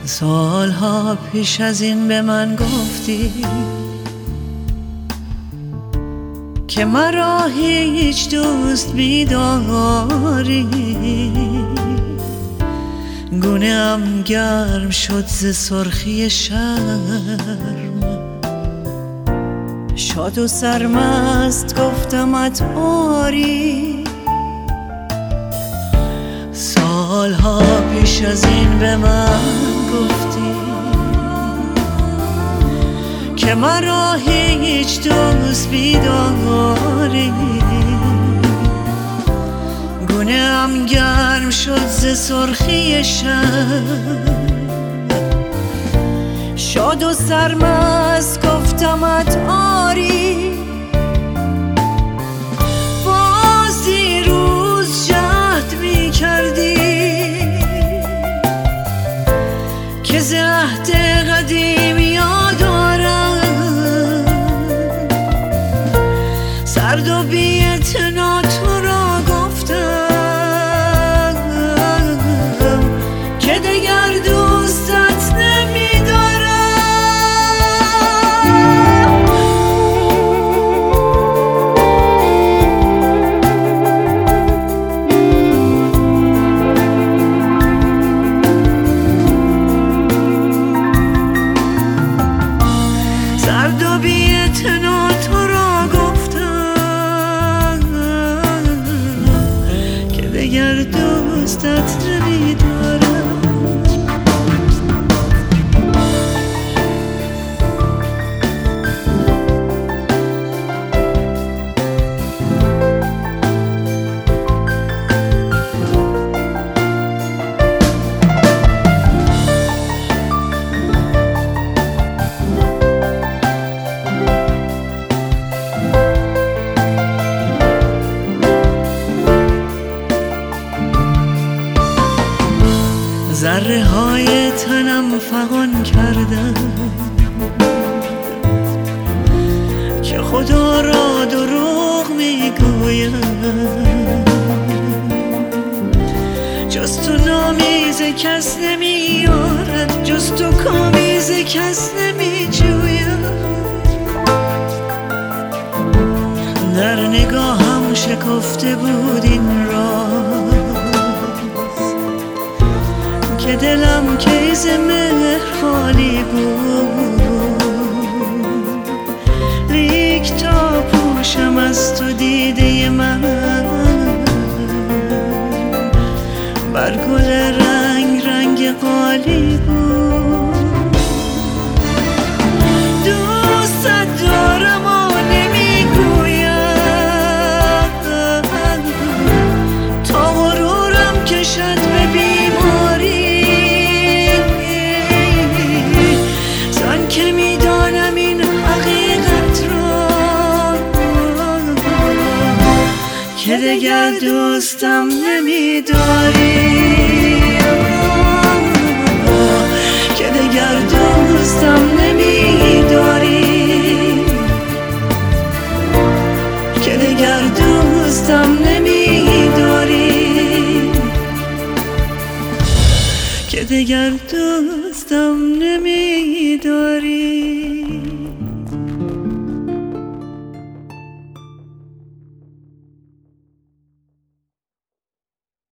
سالها پیش از این به من گفتی که مرا هیچ دوست بیداری، گونه‌ام گرم شد ز سرخی شرم، شاد و سرمست گفتمت آری. سالها پیش از این به من گفتی که مرا هیچ دوست بیداری، گونه‌ام گرم شد ز سرخی شب، شاد و سرمست گفتمت آری. باز دیروز جهد می کردی که ز عهد قدیم یاد آرم، سرد و بی اعتنا تو را گفتم که دگر دوستت نمی‌دارم. سرد و بی اعتنا تو را گفتم که دگر دوستت نمی‌دارم. ذره های تنم فغان کردم که خدا را دروغ میگویم، جز تو نامیز کس نمیارد، جز تو کامیز کس نمیجویم. در نگاهم شکفته بود این راز که دلم که ز مهر خالی بود، لیک تا پوشم از تو دیده من بر گل رنگ رنگ قالی بود. دوستت دارم و نمیگویم تا غرورم کشد به بیماری، که میدانم این حقیقت را که دگر دوستم نمیداری، که دگر دوستم نمیداری، که دگر دوستم نمیداری، که دگر دوستم نمیداری.